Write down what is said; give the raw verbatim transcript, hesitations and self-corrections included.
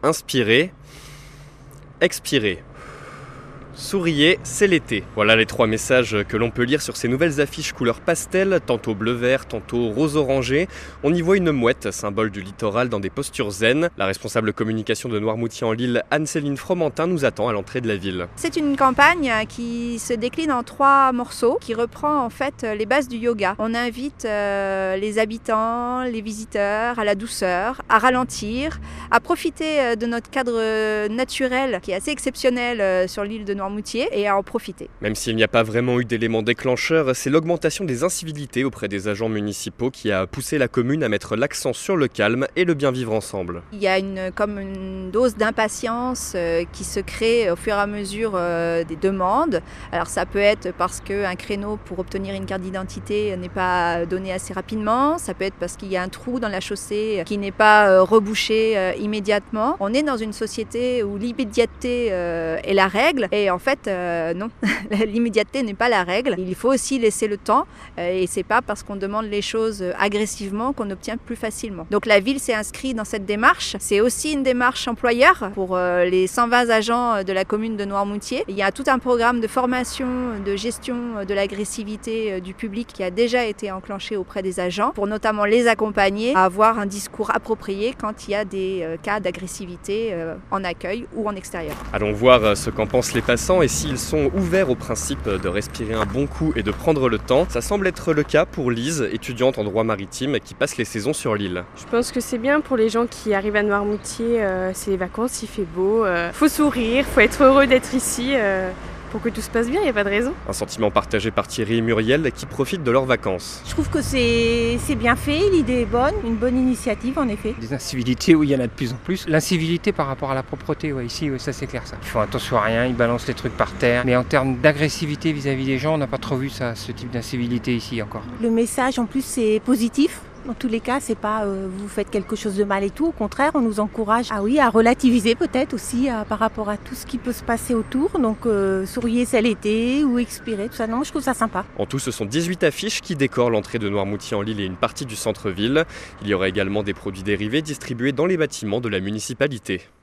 Inspirez, expirez. Souriez, c'est l'été. Voilà les trois messages que l'on peut lire sur ces nouvelles affiches couleur pastel, tantôt bleu-vert, tantôt rose-orangé. On y voit une mouette, symbole du littoral, dans des postures zen. La responsable communication de Noirmoutier-en-l'Île, Anne-Céline Fromentin, nous attend à l'entrée de la ville. C'est une campagne qui se décline en trois morceaux, qui reprend en fait les bases du yoga. On invite euh, les habitants, les visiteurs à la douceur, à ralentir, à profiter de notre cadre naturel qui est assez exceptionnel sur l'île de Noirmoutier. Et à en profiter. Même s'il n'y a pas vraiment eu d'élément déclencheur, c'est l'augmentation des incivilités auprès des agents municipaux qui a poussé la commune à mettre l'accent sur le calme et le bien vivre ensemble. Il y a une, comme une dose d'impatience euh, qui se crée au fur et à mesure euh, des demandes. Alors ça peut être parce qu'un créneau pour obtenir une carte d'identité n'est pas donné assez rapidement, ça peut être parce qu'il y a un trou dans la chaussée qui n'est pas euh, rebouché euh, immédiatement. On est dans une société où l'immédiateté euh, est la règle et en fait, euh, non, l'immédiateté n'est pas la règle. Il faut aussi laisser le temps euh, et c'est pas parce qu'on demande les choses agressivement qu'on obtient plus facilement. Donc la ville s'est inscrite dans cette démarche. C'est aussi une démarche employeur pour euh, les cent vingt agents de la commune de Noirmoutier. Il y a tout un programme de formation, de gestion de l'agressivité euh, du public qui a déjà été enclenché auprès des agents pour notamment les accompagner à avoir un discours approprié quand il y a des euh, cas d'agressivité euh, en accueil ou en extérieur. Allons voir ce qu'en pensent les passants et s'ils sont ouverts au principe de respirer un bon coup et de prendre le temps. Ça semble être le cas pour Lise, étudiante en droit maritime qui passe les saisons sur l'île. Je pense que c'est bien pour les gens qui arrivent à Noirmoutier, euh, c'est les vacances, il fait beau, euh, faut sourire, faut être heureux d'être ici. Euh... Pour que tout se passe bien, il n'y a pas de raison. Un sentiment partagé par Thierry et Muriel qui profitent de leurs vacances. Je trouve que c'est, c'est bien fait, l'idée est bonne, une bonne initiative en effet. Des incivilités, oui, il y en a de plus en plus. L'incivilité par rapport à la propreté, ouais, ici, ouais, ça c'est clair ça. Ils font attention à rien, ils balancent les trucs par terre. Mais en termes d'agressivité vis-à-vis des gens, on n'a pas trop vu ça, ce type d'incivilité ici encore. Le message en plus c'est positif. Dans tous les cas, c'est pas euh, vous faites quelque chose de mal et tout. Au contraire, on nous encourage à, oui, à relativiser peut-être aussi à, par rapport à tout ce qui peut se passer autour. Donc, euh, souriez, c'est l'été ou expirer, tout ça. Non, je trouve ça sympa. En tout, ce sont dix-huit affiches qui décorent l'entrée de Noirmoutier-en-l'Île et une partie du centre-ville. Il y aura également des produits dérivés distribués dans les bâtiments de la municipalité.